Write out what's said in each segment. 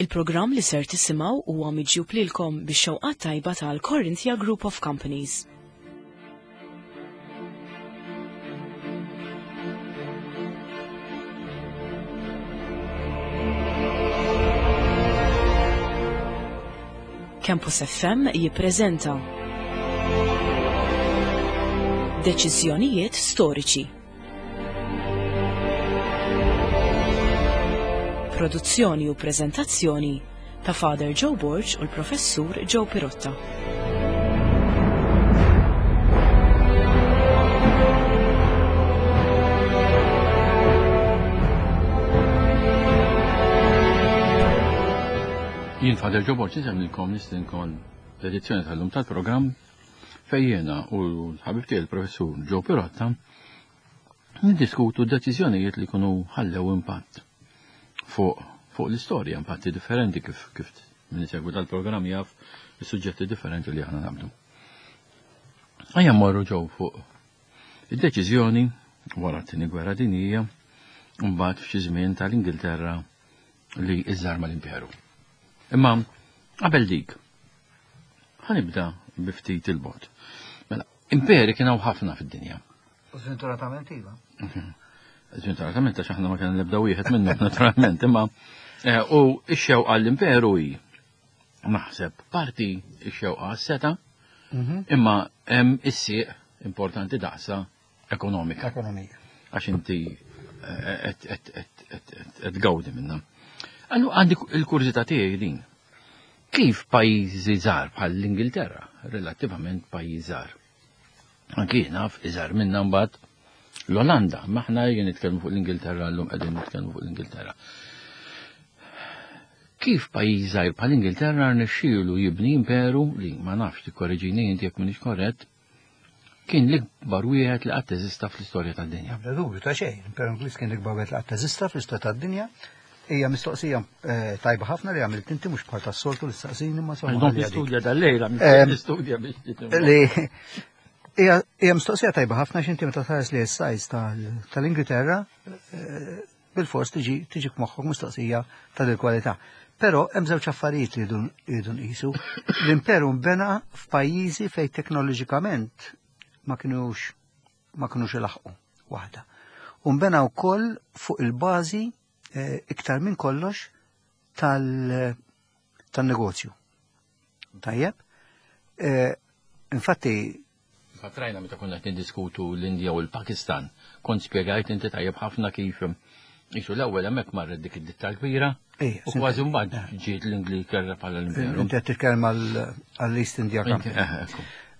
Il-programm li ser tisimgħu huwa miġjub lilkom bix-xewqat tajba tal-Corinthia Group of Companies. Campus FM jippreżenta Deċiżjonijiet storiċi. Produzzjoni u preżentazzjoni ta' Father Joe Borg u l-Professur Joe Pirotta. Jien Father Joe Borg nisemlilkom nistinkom l-edizzjoni tal-lum tal-programm fejjena u l-ħabib tiegħi il-Professur Joe Pirotta niddiskutu d-deċiżjonijiet li jkunu ħallew impatt fuq l-istorja, impatti differenti kif min isegwu tal-programm jaf is-suġġetti differenti li aħna nagħmlu. Ejja mmorru ġew fuq id-deċiżjoni wara t-tieni gwerra dinjija u mbagħad f'xi żmien tal-Ingilterra li iżżarma l-imperu. Imma qabel dik ħanibda bi ftit il-bot. Mela, imperi kienu ħafna fid-dinja. Sventuratament iva. Sventuratament għax aħna ma kien nibda wieħed minnhom naturalment, imma u x-xewqa l-imperu hi naħseb parti x-xewqa seta, imma hemm is-sieq importanti daqsa ekonomika. Għax inti qed tgawdi minnha. Għandi il-kurzita tiegħi din. Kif pajjiżi żgħar bħal l-Ingilterra, relattivament pajjiż żgħar. Anki naf iżgħar minnha mbagħad l-Olanda, ma aħna jien nitkellmu fuq l-Ingilterra llum qegħdin nitkellmu fuq l-Ingilterra. Kif pajjiż żgħar bħal Ingilterra rnexxielu jibni imperu li ma nafx tikkorreġini inti jekk m'iniex korrett, kien l-ikbar wieħed li qatt teżista fl-istorja tad-dinja. Bla dubju ta' xejn, l-Imperu Ingliż kien l-ikbar wieħed li qatt teżista fl-istorja tad-dinja. Hija mistoqsija tajba ħafna li għamilt inti mhux bħal tas-soltu l-istaqsini ma soħma. Għandhom nistudja dal-lejla, nistudja biex li hija mistoqsija tajba ħafna x'inti meta tħares li s-sajż tal-Ingilterra bil-fors tiġi f'moħħok mistoqsija ta' dil-kwalità. Però hemm żewġ affarijiet li jridu nqisu. L-imperu nbena f'pajjiżi fejn teknoloġikament ma kinux ilaħqu waħda. U nbena wkoll fuq il-bażi iktar minn kollox tal-negozju. Tajjeb? Infatti Fatrajna meta konna qed niddiskutu l-Indja u l-Pakistan, kont spjegajt inti tajjeb ħafna kif isu l-ewwel hemmhekk marret dik id-ditta l-kbira u kważi mbagħad ġiet l-Ingilterra bħala l-imperu. Inti qed titkellem għall-East India Company.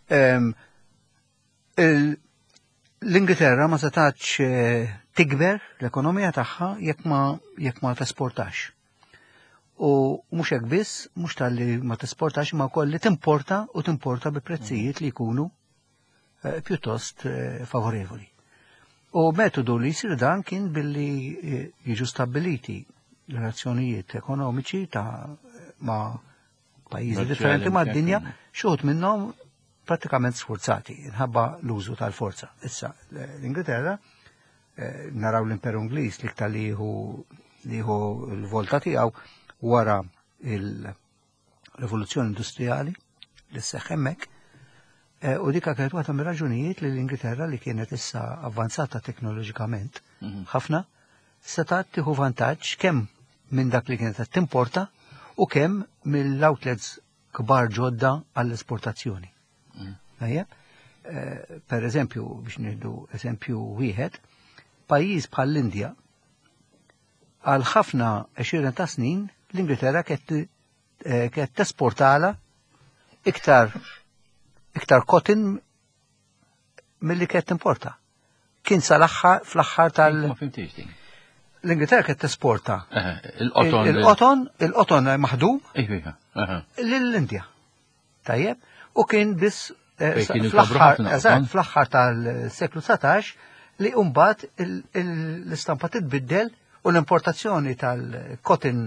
L-Ingilterra ma setax tikber l-ekonomija tagħha jekk ma tesportax. U mhux hekk biss, mhux talli ma tesportax ma wkoll li timporta bi prezzijiet li jkunu pjuttost favorevoli. U metodu li jsir dan kien billi jiġu stabiliti relazzjonijiet ekonomiċi ma' pajjiżi differenti mad-dinja, xogħod minnhom pratikament sforzati, nħabba l-użu tal-forza. Issa, l-Ingilterra, naraw l-Imperu Ingliż li iktar liħu l-volta tiegħu wara il-rivoluzzjoni industrijali li seħħ hemmhekk, u dikha kienet waħda mir-raġunijiet li l-Ingilterra li kienet issa avvanzata teknoloġikament ħafna setat tieħu vantaġġ kemm minn dak li kienet qed timporta u kemm mill-outlets kbar ġodda għall-esportazzjoni. Per eżempju, biex nieħdu eżempju wieħed, pajjiż bħall-Indja għal ħafna 20 ta' snin l-Ingilterra kienet tesportala iktar cotton milli kienet timporta. Kien fl-aħħar l-Ingilterra kienet tesporta il-qoton maħdum lill-Indja. Tajjeb? U kien biss fl-aħħar tal-seklu 19 li mbagħad l-istampa titbiddel u l-importazzjoni tal-cotton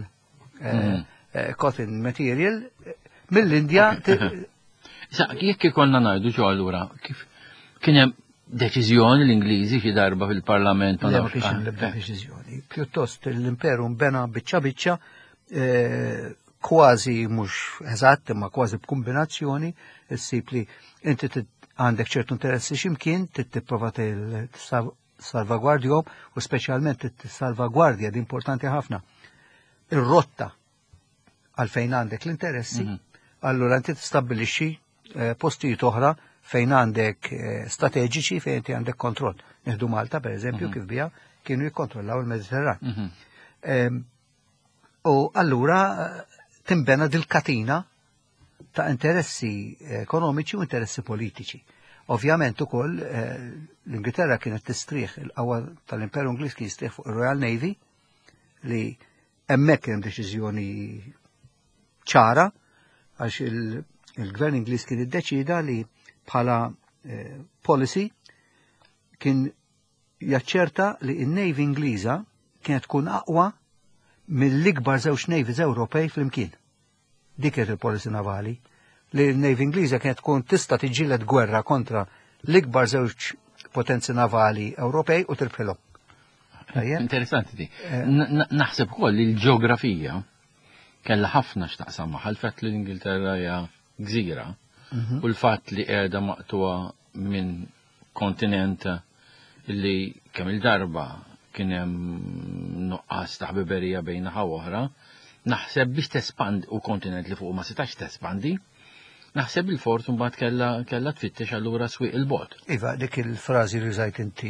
material mill-Indja. Jekk ikollna ngħidu ġo allura kif kien hemm deċiżjoni l-Ingliżi xi darba fil-Parlament ma kienx l-ebda deċiżjoni. Pjuttost l-imperu nbena biċċa kważi mhux eżatt imma kważi b'kombinazzjoni issib li inti għandek ċertu interessi x'imkien tipprova salvagwardjhom u speċjalment salvagwardja di importanti ħafna. Ir-rotta għalfejn għandek l-interessi, allura inti tistabbilixxi postijiet oħra fejn għandek strateġiċi fejn inti għandek kontroll. Nieħdu Malta pereżempju kif biha kienu jikkontrollaw il-Mediterran. U allura timbena dil-katina ta' interessi ekonomiċi u interessi politiċi. Ovvjament ukoll l-Ingilterra kienet tistrieħ il-qawwa tal-Imperu Ingliż kien jistrieħ fuq ir-Royal Navy li hemmhekk hemm deċiżjoni ċara għax il-Gvern Ingliż kien iddeċida li bħala policy kien jaċċerta li n-Navy Ingliża kienet tkun aqwa mill-ikbar żewġ navies Ewropej flimkien. Dik kienet il-policy navali li l-Navy Ingliża kienet tkun tista' tiġġieled gwerra kontra l-ikbar żewġ potenzi navali Ewropej u tirbħilhom. Interessanti di. Naħseb ukoll li l-ġeografija kellha ħafna x'taqsam magħha l-fatt li l-Ingilterra hija gżira u l-fatt li qiegħda maqtuwa minn kontinent li kemm il-darba kien hemm nuqqas ta' ħbiberija bejn naħa oħra, naħseb biex tespand u kontinent li fuq ma setax tespandi, naħseb il-fort mbagħad kellha tfittex allura swieq il-bot. Iva, dik il-frażi li żajt inti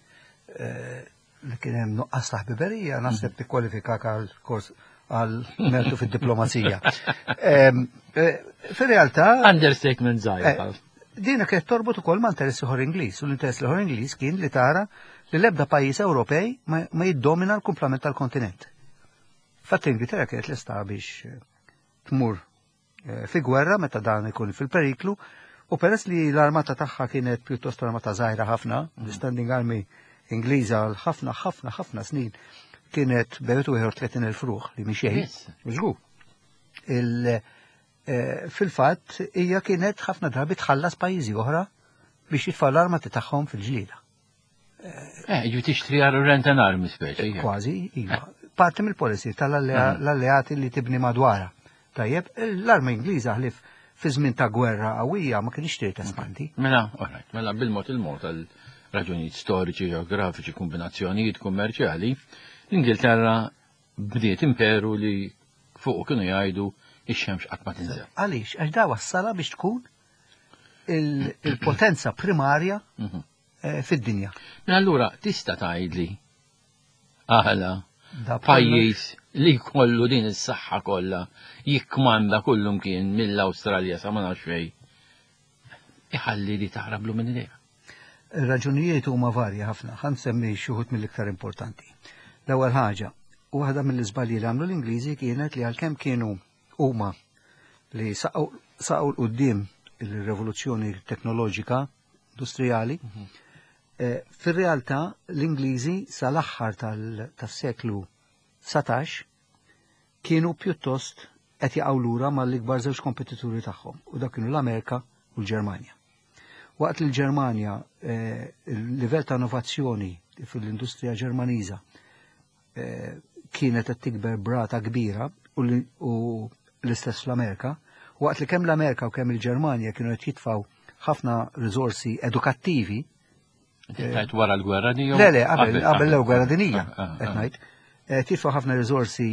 li kien hemm nuqqas ta' ħbiberija naħseb tikkwalifikak għal mertu fid-diplomazija. Fir-realtà Understatement żgħir. Dina kienet torbot ukoll ma' interessi ħor Ingliż, u l-interess ħor Ingliż kien li tara li l-ebda pajjiż Ewropej ma jiddomina l-kumplament tal-kontinent. Fatt l-Ingilterra kienet lesta biex tmur fi gwerra meta dan ikun fil-periklu, u peress li l-armata tagħha kienet pjuttost armata żgħira ħafna, l-standing army Ingliża għal ħafna snin kienet bevetu 30,000 ruħ li mixej. Żgur. Fil-fatt hija kienet ħafna drabi tħallas pajjiżi oħra biex jitfgħu l-armati tagħhom fil-ġlieda. Ġu tixtri rent an armi speċi. Kważi, iva. Parti mill-policy tal-alleati li tibni madwara. Tajjeb, l-arma Ingliża ħlif fi żmien ta' gwerra qawwija ma kienx trid tespandi. Mela bil-mod il-mod tal-raġunijiet storiċi, ġeografiċi, kombinazzjonijiet kummerċjali, l-Ingilterra bdiet imperu li fuq kienu jgħidu ix-xemx qatt ma tinżel. Għaliex, għax da wassala biex tkun il-potenza primarja fid-dinja. Allura tista' tgħidli aħla pajjiż li jkollu din is-saħħa kollha jikkmanda kullum kien mill-Awstralja sa ma nafx fejn iħalli li taħrablu minn idea. Ir-raġunijiet huma varja ħafna, ħansemmi xi wħud mill-iktar importanti. L-ewwel ħaġa, waħda mill-iżbalji li għamlu l-Ingliżi kienet li għalkemm kienu huma li saqgħu l-qudiem il-revoluzzjoni teknoloġika industrijali, fir-realtà l-Ingliżi sal-aħħar tas-seklu 19 kienu pjuttost qed jaqgħu lura mal-ikbar żewġ kompetituri tagħhom u dak kienu l-Amerika u l-Ġermanja. Waqt li l-Ġermanja il-livell ta' innovazzjoni fil-industrija Ġermaniża kienet qed tikber brata kbira u l-istess fl-Amerika, waqt li kemm l-Amerika u kemm il-Ġermanja kienu qed jitfgħu ħafna riżorsi edukattivi. Tajt wara l-gwerra dinja? Le, qabel l-gwerra dinija, qed ngħid. Jitfgħu ħafna riżorsi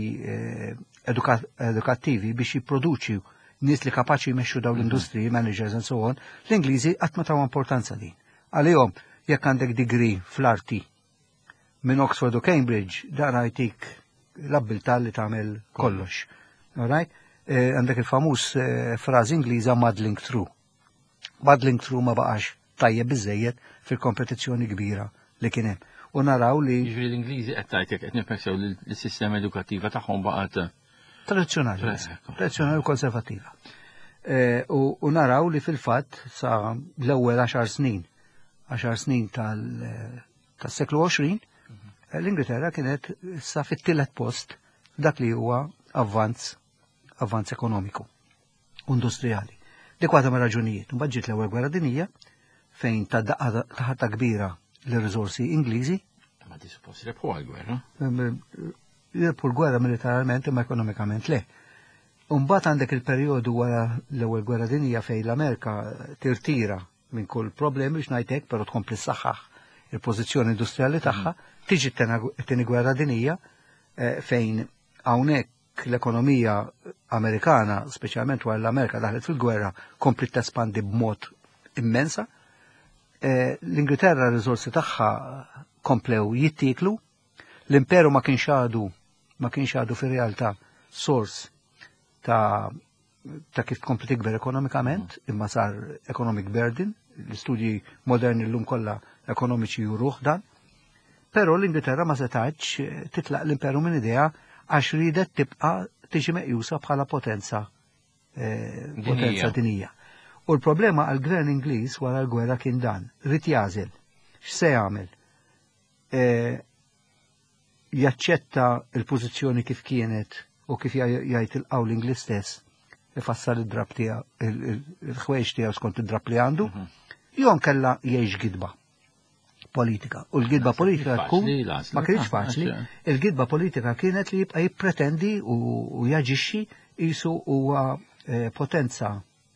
edukattivi biex jipproduċi nies li kapaċi jmexxu dawn l-industri, managers and so on, l-Ingliżi qatt ma taw importanza din. Għalihom jekk għandek degree fl-arti minn Oxford u Cambridge, dan għajtik l-abbiltà li tagħmel kollox. Alright? Għandek il-famuż frażi Ingliża muddling through. Muddling through ma baqax tajjeb biżejjed fil-kompetizzjoni kbira li kien hemm. U naraw li l-Ingliżi qed tgħidlek qed nifheksew li s-sistema edukattiva tagħhom baqgħet tradizzjonali u konservattiva. U naraw li fil-fatt sa l-ewwel 10 snin tas-seklu 20 l-Ingilterra kienet sa fit-tielet post dak li huwa avvanz ekonomiku u industrijali. Dik waħda ma' raġunijiet. Mbagħad ġiet l-ewwel gwerra dinjija fejn taħta kbira l-riżorsi Ingliżi. Ma di suppost rebħu għall-gwerra. jirbħu l-gwerra militarment imma ekonomikament le. Umbat għandek il-periodu wara l-ewwel gwerra dinija fejn l-Amerika tirtira minn kull problemi biex ngħidlek, però tkompli saħħaħ il-pożizzjoni industrijali tagħha, tiġi t-tieni gwerra dinija fejn hawnhekk l-ekonomija Amerikana, speċjalment wara l-Amerika daħlet fil-gwerra, kompli tespandi b'mod immensa. L-Ingilterra r-riżorsi tagħha komplew jittiklu, l-imperu ma kienx għadu fir-realtà sors ta' kif tkompli tikber ekonomikament, imma sar economic burden, l-istudji moderni l-lum kollha ekonomiċi juruħ dan, però l-Ingilterra ma setax titlaq l-imperu minn idea għax ridet tibqa' tiġi meqjusa bħala potenza dinija. U l-problema għal-gvern Ingliż wara l-gwerra kien dan, rid jażel x'se jagħmel. Jaċċetta l-pożizzjoni kif kienet u kif jgħid il-qawl Ingliż stess ifassal id-drab tiegħu il-ħwejx tiegħu skont id-drab li għandu, jew kella jgħix gidba politika. U l-gidba politika tkun ma kienx faċli, il-gidba politika kienet li jibqa' jippretendi u jaġixxi qisu huwa potenza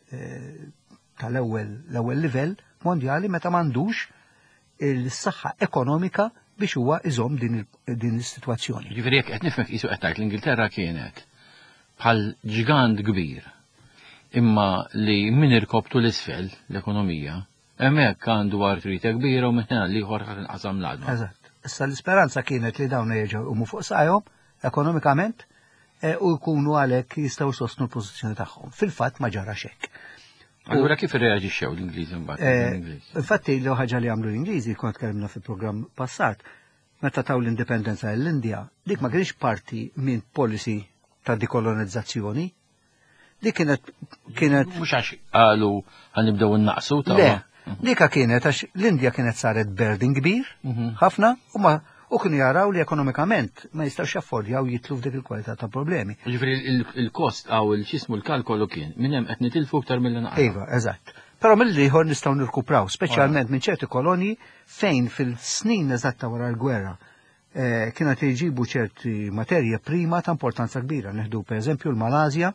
tal-ewwel livell mondjali meta m'għandux il-saħħa ekonomika biex huwa iżomm din is-sitwazzjoni. Ġifieri jekk qed nifhem qisu qed tgħid l-Ingilterra kienet bħal ġigant kbir imma li min irkobtu l-isfel l-ekonomija hemmhekk għandu artrita kbira u minn ieħor ħadd inqasam l-għadma. Eżatt. Issa l-isperanza kienet li dawn jerġgħu jqumu fuq sajhom ekonomikament u jkunu għalhekk jistgħu jsostnu l-pożizzjoni tagħhom. Fil-fatt ma ġara xekk. Allura kif irreaġixxew l-Ingliżi mbagħad? Infatti l ħaġa li għamlu l-Ingliżi kont tkellimna fil-programm passat, meta taw l-indipendenza l-Indja, dik ma kienx parti minn policy ta' dikolonizzazzjoni. Dik kienet mhux għax qalu ħanibdew innaqsu ta' le, dika kienet għax l-Indja kienet saret burden kbir, ħafna, u kienu jaraw li ekonomikament ma jistgħux jaffordjaw jitlu f'dik il-kwalità ta' problemi. Ġifieri il-kost għaw il-xismu l-kalkolu kien minn hemm qed nitilfu aktar mill naqra. Iva, eżatt. Però mill-ieħor nistgħu nirkupraw, speċjalment minn ċerti kolonji fejn fil-snin eżatta wara l-gwerra kienet jġibu ċerti materja prima ta' importanza kbira. Neħdu pereżempju l-Malasja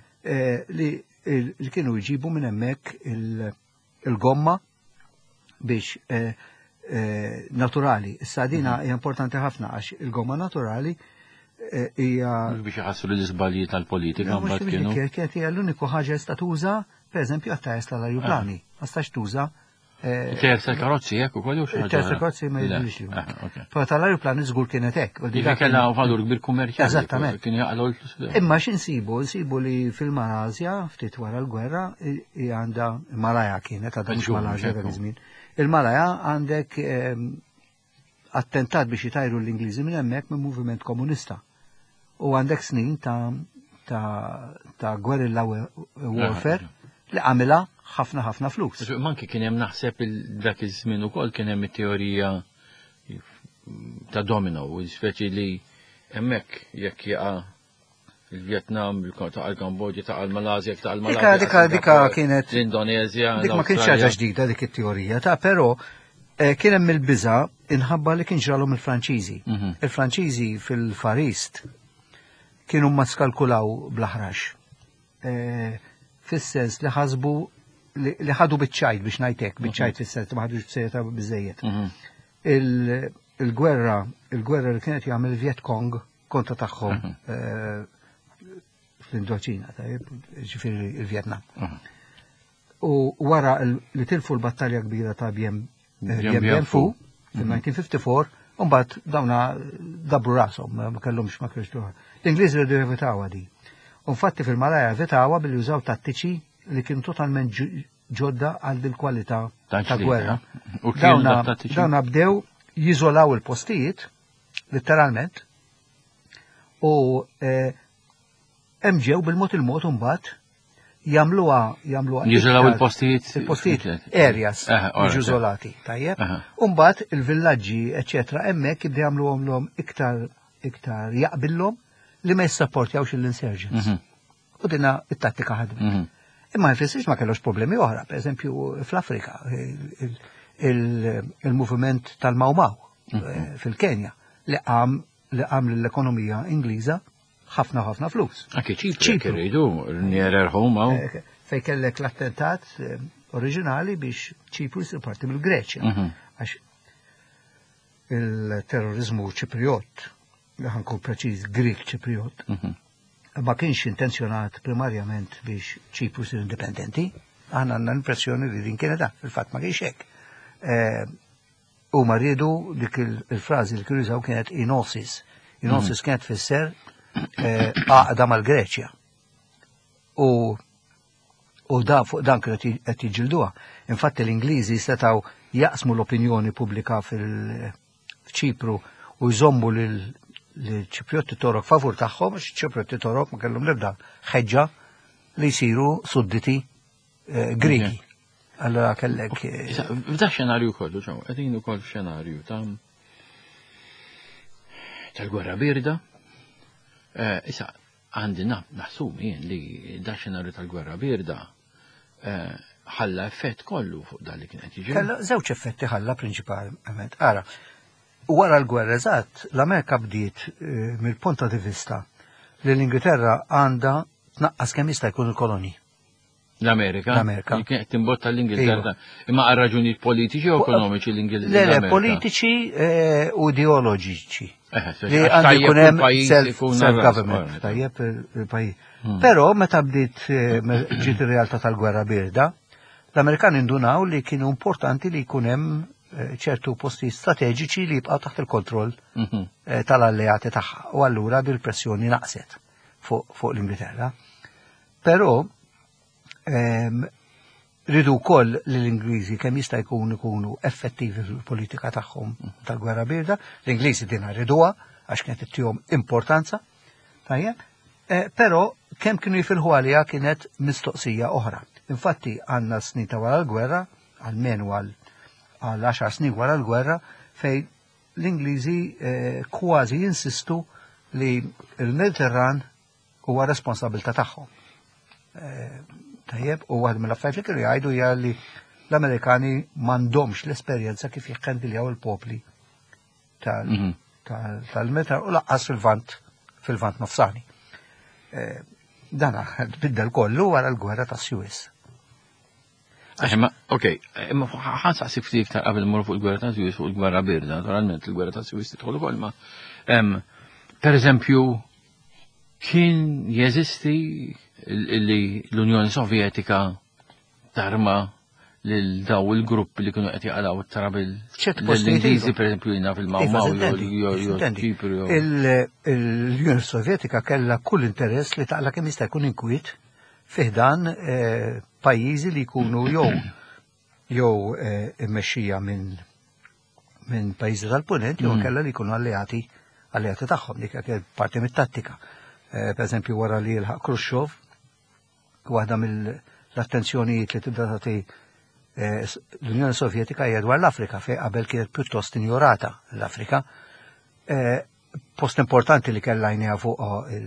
li kienu jġibu minn hemmhekk il-gomma biex naturali. Issa dina hija importanti ħafna għax il-gomma naturali hija biex iħassru l-iżbalji tal-politika mbagħad kienu. Kienet hija l-uniku ħaġa sta tuża, pereżempju għat-tajjes tal-ajruplani. Ma stax tuża. Terz karozzi hekk ukoll jew xi ħaġa. Terz karozzi ma jidhirx. Però tal-ajruplani żgur kienet hekk. Dik kellha valur kbir kummerċjali. Eżattament. Kien jaqgħu imma x'insibu li fil-Malasja ftit wara l-gwerra għandha Malaja kienet għadha mhux Malasja dak iż-żmien. Il-Malaja għandek attentat biex jitajru l-Ingliżi minn hemmhekk minn moviment komunista. U għandek snin ta' guerrilla warfare li għamilha ħafna flus. Manki kien hemm naħseb dak iż-żmien ukoll kien hemm it-teorija ta' domino, speċi li hemmhekk jekk jaqa' il-Vietnam, ta' l-Kambodja, ta' l-Malasja, ta' l-Malasja. Dika kienet l-Indonezja. Dik ma kienx ħaġa ġdida dik it-teorija ta' però kien hemm il-biża' inħabba li kien ġralhom il-Franċiżi. Il-Franċiżi fil-Far East kienu ma skalkulaw bl-aħrax. Fis-sens li ħasbu li ħadu biċ-ċajt biex ngħidlek, biċ-ċajt fis-sens ma ħadux b'sejta biżejjed. Il-gwerra li kienet jagħmel Viet Cong kontra tagħhom fl-Indoċina, ġifieri il-Vjetnam. U wara li tilfu l-battalja kbira ta' Bien Phu fil-1954, mbagħad dawna dabru rashom, ma kellhomx ma kienx luħa. L-Ingliżi rridu jevitawha di. U infatti fil-Malaja vetawha billi jużaw tattiċi li kienu totalment ġodda għal dil-kwalità ta' gwerra. Dawna bdew jiżolaw il-postijiet, letteralment, u hemm ġew bil-mod il-mod imbagħad jagħmluha jiżolaw il-postijiet areas iżolati, tajjeb. U mbagħad il-villaġġi eċetera hemmhekk jibdew jagħmluhom iktar jaqbillhom li ma jissapportjawx l-insurgents. U dinha it-tattika ħadmet. Imma jfissirx ma kellux problemi oħra, pereżempju fl-Afrika, il-moviment tal-Mau Mau fil-Kenja li qam għamlu l-ekonomija Ingliża ħafna flus. Anke ċipru kirridu, n-nierer home Fej kellek l-attentat oriġinali biex ċipru jsir parti mill-Greċja. Għax il-terrorizmu ċipriot, ħankun preċiż Grik ċipriot, ma kienx intenzjonat primarjament biex ċipru jsir indipendenti. Aħna għandna l-impressjoni li din kienet fil-fatt ma kienx hekk. U ma rridu dik il-frażi li kienu jużaw kienet inosis. Inosis kienet fisser għaqda mal-Greċja. U dan kienu qed jiġilduha. Infatti l-Ingliżi setgħu jaqsmu l-opinjoni pubblika f'Ċipru u jżommu l-Ċipriotti Torok favur tagħhom, għax ċipriotti Torok ma kellhom l-ebda ħeġġa li jsiru sudditi Griki. Allora kellek. F'da xenarju kollu, qegħdin ukoll xenarju tal-gwerra birda. Issa għandi naħsum jien li da xenarju tal-gwerra birda ħalla effett kollu fuq dan li kien qed jiġi. Kellha żewġ effetti ħalla prinċipalment. Ara, wara l-gwerra eżatt, l-Amerika bdiet mill-punta di vista li l-Ingilterra għandha tnaqqas kemm jista' jkun il-kolonji. L-Amerika? L-Amerika. Kienet timbotta l-Ingilterra. Imma għal raġunijiet politiċi u ekonomiċi l-Ingilterra? Le, politiċi u ideoloġiċi. Li għandu jkun hemm self-government, tajjeb il-pajjiż. Però meta bdiet ġiet ir-realtà tal-gwerra birda, l-Amerikani indunaw li kienu importanti li jkun hemm ċertu posti strateġiċi li jibqgħu taħt il-kontroll tal-alleati tagħha. U allura bil-pressjoni naqset fuq l-Ingilterra. Però ridu wkoll li l-Ingliżi kemm jista' jkunu effettivi fil-politika tagħhom tal-gwerra birda, l-Ingliżi din riduha għax kienet ittihom importanza, tajjeb, però kemm kienu jifilħu għaliha kienet mistoqsija oħra. Infatti għandna snin ta' wara l-gwerra, almenu għal 10 snin wara l-gwerra, fejn l-Ingliżi kważi jinsistu li l-Mediterran huwa responsabilità tagħhom. Tajjeb, u għad mill-affarijiet li kienu jgħidu hija li l-Amerikani m'għandhomx l-esperjenza kif jikkandiljaw il-popli tal-Mediterran u laqqas fil-vant nofsani. Dan biddel kollu wara l-gwerra tas-Suez. Okej, imma ħansaqsik ftit qabel mmorru fuq il-gwerra tas-Suez fuq il-gwerra birda, naturalment il-gwerra tas-Suez tidħol ukoll ma. Pereżempju, kien jeżisti li l-Unjoni Sovjetika tarma lil daw il-grupp li kienu qed jaqalaw it-tarab l-Ingliżi pereżempju jiena fil-Mawmaw jew Ċipru. L-Unjoni Sovjetika kellha kull interess li taqla kemm jista' jkun inkwiet fih dan pajjiżi li jkunu jew immexxija minn pajjiżi tal-Punent jew kellha li jkunu alleati tagħhom dik kienet parti mit-tattika. Per eżempju wara li jilħaq Khrushchev, waħda mill-attenzjonijiet li tibda tagħti l-Unjoni Sovjetika hija dwar l-Afrika fejn qabel kienet pjuttost injorata l-Afrika. Post importanti li kellha għajnejha fuq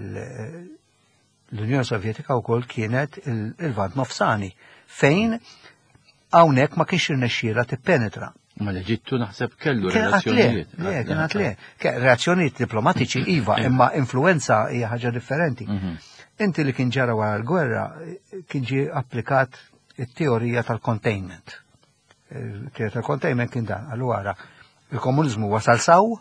l-Unjoni Sovjetika wkoll kienet il-Vant Nofsani fejn hawnhekk ma kienx irnexxiela tippenetra. Ma l-Eġittu naħseb kellu relazzjonijiet. Kienet le. Relazzjonijiet diplomatiċi iva, imma influenza hija ħaġa differenti. Inti li kien ġara wara l-gwerra kien ġie applikat it-teorija tal-containment. Il-teorija tal-containment kien dan. Allura il-komuniżmu wasal saw,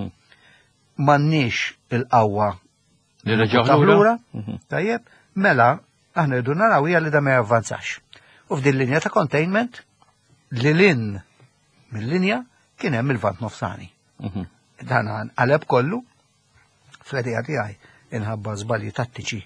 m'għandniex il-qawwa li reġgħu lura. Tajjeb, mela aħna rridu naraw hija li da ma javvanzax. U f'din linja ta' containment li mill-linja kien hemm il-Vant Nofsani. Dan qaleb kollu fl-idea tiegħi inħabba żbalji tattiċi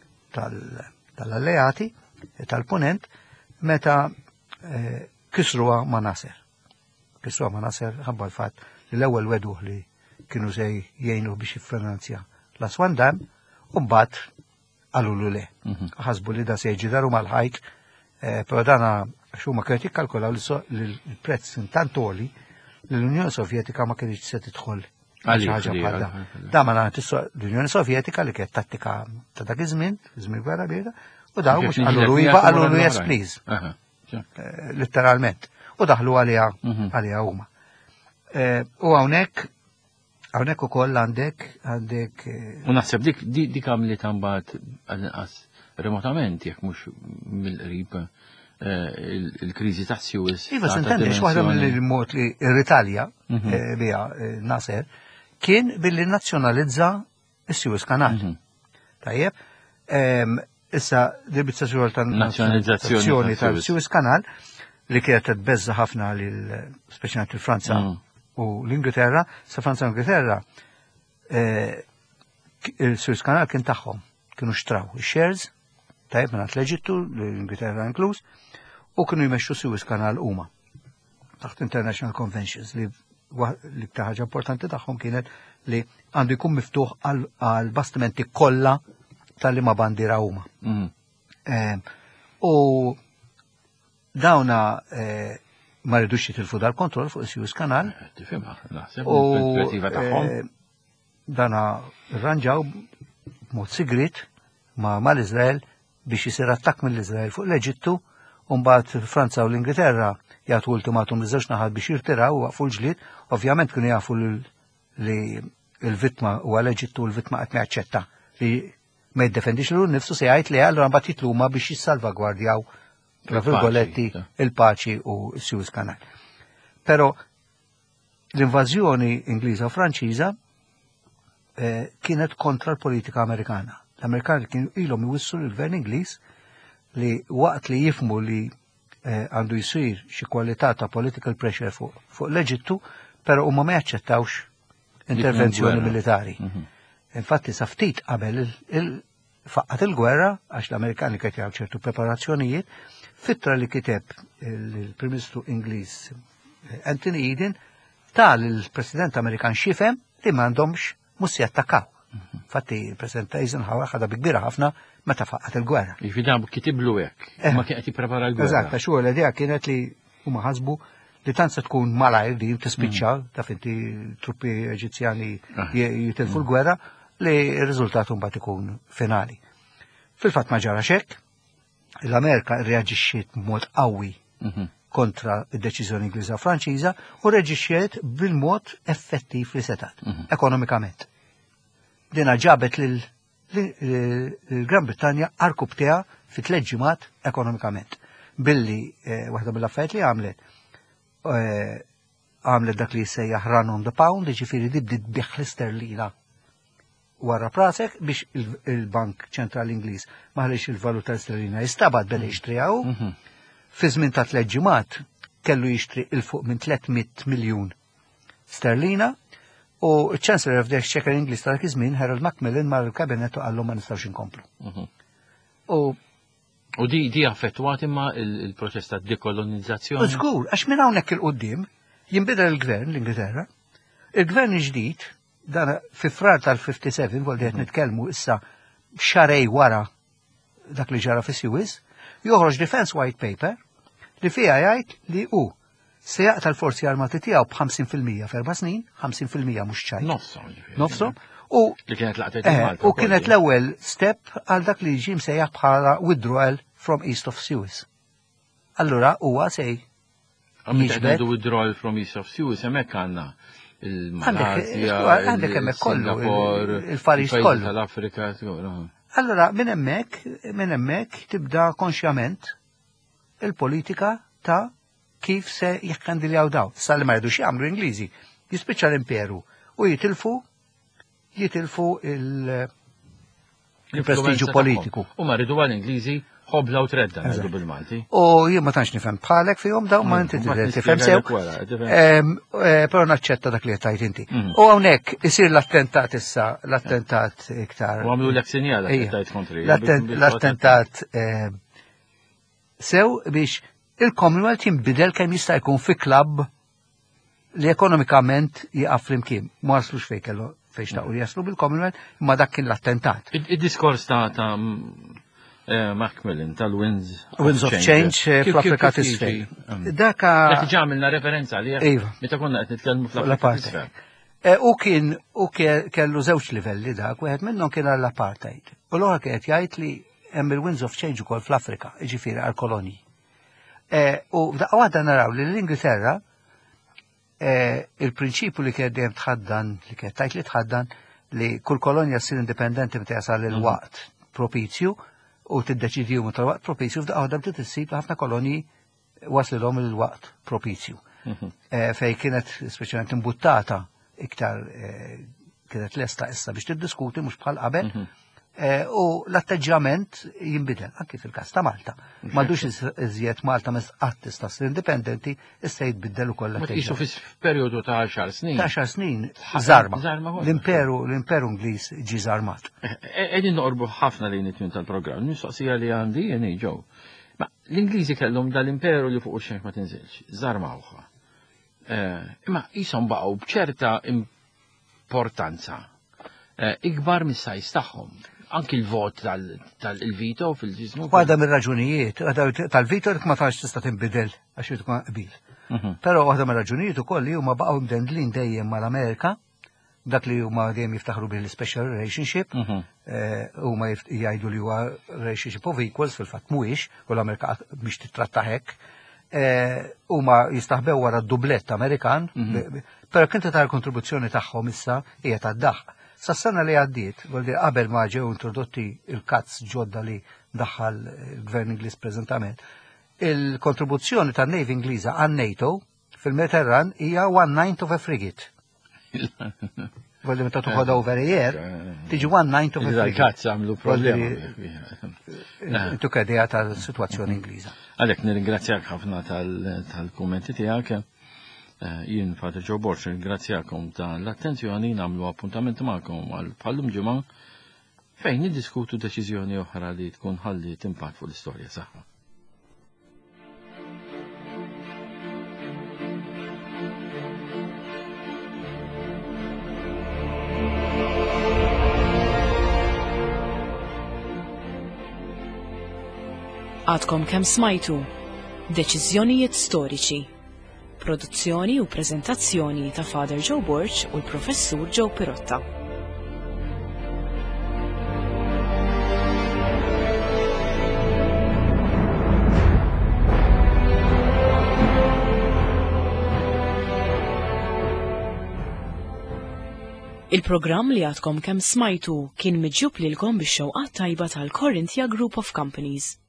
tal-alleati tal-Punent meta kisruha ma' Nasser. Kisruha ma' Nasser ħabba l-fatt li l-ewwel weduh li kienu se jgħinu biex jiffinanzja l-Aswan Dam u mbagħad qalulu le. Ħasbu li da se jiġi mal-ħajk, però dana xuma kienet jikkalkulaw li l-prezz intant għoli li l-Unjoni Sovjetika ma kienx se tidħol ħaġa bħal dan. Da ma l-Unjoni Sovjetika li kienet tattika ta' dak iż-żmien, żmien gwerra birda, u daw mhux qalulu yes please. Letteralment. U daħlu għaliha huma. U hawnhekk Hawnhekk ukoll għandek U naħseb dik għamlet imbagħad għal-inqas remotament jekk mhux mill-qrib il-kriżi ta' Suez. Iva s'intendex waħda mill-mod li r-Italja biha Nasser kien billi nazzjonalizza s-Suez Kanal. Tajjeb, issa dibizzazzjoni tan-nazzjonalizzazzjoni tal-Suez Kanal li kienet tbeżza ħafna lil speċjalment il-Franza u l-Ingilterra, sa Franza u Ingilterra il-Suez Kanal kien tagħhom, kienu xtraw ix-shares tajjeb minn l-Eġittu, l-Ingilterra inkluż, u kienu jmexxu Suez Kanal huma taħt International Conventions li ħaġa importanti tagħhom kienet li għandu jkun miftuħ għal bastimenti kollha tal-liema bandira huma. U dawna ma rridux jitilfu dal-kontroll fuq is-Suez Kanal. U dana rranġaw mod sigrit mal-Iżrael biex jisir attakk mill-Iżrael fuq l-Eġittu u mbagħad Franza u l-Ingilterra jagħtu ultimatum li żewġ naħat biex jirtiraw u waqfu l-ġlied, ovvjament kienu jafu li l-vittma huwa l-Eġittu u l-vittma qed jaċċetta li ma jiddefendix lil nnifsu se jgħid li allura mbagħad jitluma biex jissalvagwardjaw tra virgoletti il-paċi u s-Suez Kanal. Però l-invażjoni Ingliża u Franċiża kienet kontra l-politika Amerikana. L-Amerikani kienu ilhom iwissu l-Gvern Ingliż li waqt li jifmu li għandu jsir xi kwalità ta' political pressure fuq l-Eġittu, però huma ma jaċċettawx intervenzjoni militari. Infatti sa ftit qabel faqqat il-gwerra għax l-Amerikani kien jagħmlu ċertu preparazzjonijiet, fittra li kiteb il-Prim Ministru Ingliż Anthony Eden tal il-President Amerikan xifem li m'għandhomx mhux se jattakkaw. Infatti il-President Eisenhower ħadha bi kbira ħafna meta faqqat il-gwerra. Jifidam kitiblu hekk, ma kienet jipprepara l-gwerra. Eżatt, għax huwa l-idea kienet li huma ħasbu li tant se tkun malajr din tispiċċa taf inti truppi Eġizzjani jitilfu l-gwerra li r-riżultat mbagħad ikun finali. Fil-fatt ma ġara xekk, l-Amerika reaġixxiet b'mod qawwi kontra id-deċiżjoni Ingliża u Franċiża u reaġixxiet bil-mod effettiv li setat, ekonomikament. Dina ġabet l-Gran Brittanja arkub tiegħha fi 3 ġimgħat ekonomikament. Billi waħda mill-affarijiet li għamlet dak li jsejjaħ run on the pound, jiġifieri tibdi tbieħ l-isterlina wara prasek biex il-Bank Ċentrali Ingliż maħlix il-valuta sterlina jistabad bel jixtrijaw. Fi żmien ta' 3 ġimgħat kellu jixtri il-fuq minn 300 miljun sterlina u ċ-Chancellor of the Exchequer Ingliż ta' dak iż-żmien Harold Macmillan mar il-kabinet u qallhom ma nistgħux inkomplu. U di affettwat imma il-proċess ta' dekolonizzazzjoni? Żgur, għax minn hawnhekk il-qudiem jinbidel il-gvern l-Ingilterra, il-gvern ġdid dan fi frar tal-57 voldi qed nitkellmu issa xarej wara dak li ġara fi Suez, joħroġ Defense White Paper li fiha jgħid li hu se jaqta l-forzi armati tiegħu b'50% f'4 snin, 50% mhux ċajt. Nofshom. U kienet l-ewwel step għal dak li ġie msejjaħ bħala withdrawal from east of Suez. Allura huwa se jiġbed withdrawal from east of Suez hemmhekk għandna għandek hemmhekk kollu il-Fariġ kollu tal-Afrika. Allura minn hemmhekk tibda konxjament il-politika ta' kif se jikkandiljaw daw. Sal ma jridux jagħmlu Ingliżi, jispiċċa l-imperu u jitilfu il-prestiġu politiku. U ma rridu għal-Ingliżi ħobla u tredda ngħidu bil-Malti. U jien ma tantx nifhem bħalek fihom daw ma inti tifhem sew. Però naċċetta dak li qed tgħid inti. U hawnhekk isir l-attentat issa, l-attentat iktar. U għamlu lek sinjal attentat kontri. L-attentat sew biex il-Commonwealth jinbidel kemm jista' jkun fi klabb li ekonomikament jaqaf flimkien. Ma waslux fejn kellu fejn xtaqu jaslu bil-Commonwealth imma dak kien l-attentat. Id-diskors ta' Macmillan tal-Winds of Change fl-Afrika t'isfel. Daka. Ġamilna referenza li meta konna qed nitkellmu fl-Afrika t'isfel. U kellu żewġ livelli dak, wieħed minnhom kien għall-apartheid. U l-oħra kienet jgħid li hemm il-Winds of Change ukoll fl-Afrika, jiġifieri għall-kolonji. U f'daqqa waħda naraw li l-Ingilterra il-prinċipju li kien dejjem tħaddan, li kien tajt li tħaddan li kull kolonja ssir indipendenti meta jasal il-waqt propizju u tiddeċidiju meta l-waqt propizju f'daqqa bdiet issib ħafna kolonji waslilhom il-waqt propizju. Fej kienet speċjalment imbuttata iktar kienet lesta issa biex tiddiskuti mhux bħal qabel. U l-atteġġament jinbidel, anki fil-kas ta' Malta. M'għandux iżjed Malta mes qatt tista' ssir indipendenti, issa jitbiddel ukoll l-atteġġament. Ma tqisu f'perjodu ta' 10 snin. Ta' 10 snin żarma. L-Imperu Ingliż ġi żarmat. Qegħdin noqorbu ħafna lejn it-tmiem tal-programm. Mistoqsija li għandi jien ġew. Ma l-Ingliżi kellhom dal-Imperu li fuq ix-xejn ma tinżilx, żarmawha. Imma qishom baqgħu b'ċerta importanza ikbar mis-sajs tagħhom. Anki l-vot tal-vito fil-ġismu. Waħda mir-raġunijiet, tal-vito ma tax tista' tinbidel għax irid tkun qbil. Però waħda mir-raġunijiet ukoll li huma baqgħu mdendlin dejjem mal-Amerika, dak li huma dejjem jiftaħru bil-special relationship, huma jgħidu li huwa relationship of equals fil-fatt mhuwiex, u l-Amerika biex titratta hekk. Huma jistaħbew wara d-dublett Amerikan, però kien tara l-kontribuzzjoni tagħhom issa hija tad-daħħ. Sas-sena li għaddiet, qabel ma ġew introdotti il-kazz ġodda li daħħal il-Gvern Ingliż preżentament, il-kontribuzzjoni tan-Navy Ingliża għan-NATO fil-Mediterran hija 1/9 of a frigate. Volli meta tuħodha over air, tiġi 1/9 of a frigate. Il-kazz għamlu problema. Intu kedija tal-sitwazzjoni Ingliża. Għalhekk nirringrazzjak ħafna tal-kummenti tiegħek. Jien Father Joe Borch, ringrazzjakom ta' l-attenzjoni nagħmlu appuntamenti magħkom għal bħallum ġimgħa fejn niddiskutu deċiżjoni oħra li tkun ħallit impatt fuq l-istorja saħħa. Għadkom kemm smajtu deċiżjonijiet storiċi. Produzzjoni u preżentazzjoni ta' Father Joe Borch u l-Professur Joe Pirotta. Il-programm li għadkom kemm smajtu kien miġjub lilkom bix-xewqat tajba tal-Corinthia Group of Companies.